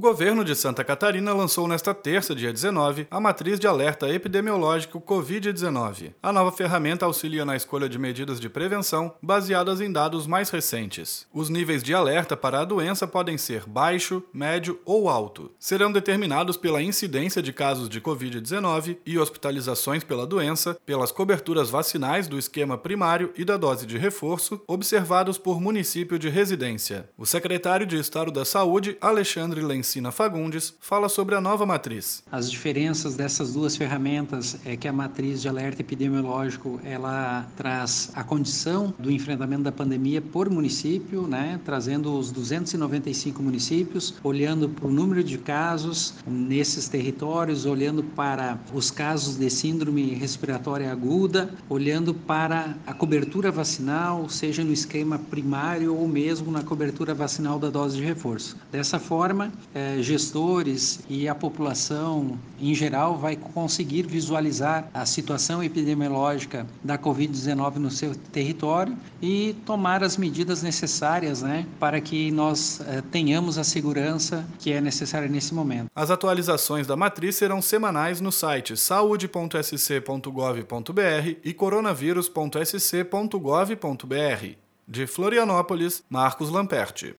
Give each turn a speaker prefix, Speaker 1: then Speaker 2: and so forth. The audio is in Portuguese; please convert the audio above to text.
Speaker 1: governo de Santa Catarina lançou nesta terça, dia 19, a Matriz de Alerta Epidemiológico Covid-19. A nova ferramenta auxilia na escolha de medidas de prevenção baseadas em dados mais recentes. Os níveis de alerta para a doença podem ser baixo, médio ou alto. Serão determinados pela incidência de casos de Covid-19 e hospitalizações pela doença, pelas coberturas vacinais do esquema primário e da dose de reforço, observados por município de residência. O secretário de Estado da Saúde, Alexandre Lencina Fagundes, fala sobre a nova matriz.
Speaker 2: As diferenças dessas duas ferramentas é que a matriz de alerta epidemiológico, ela traz a condição do enfrentamento da pandemia por município, trazendo os 295 municípios, olhando para o número de casos nesses territórios, olhando para os casos de síndrome respiratória aguda, olhando para a cobertura vacinal, seja no esquema primário ou mesmo na cobertura vacinal da dose de reforço. Dessa forma, gestores e a população em geral vai conseguir visualizar a situação epidemiológica da Covid-19 no seu território e tomar as medidas necessárias para que nós tenhamos a segurança que é necessária nesse momento.
Speaker 1: As atualizações da matriz serão semanais no site saude.sc.gov.br e coronavírus.sc.gov.br. De Florianópolis, Marcos Lamperti.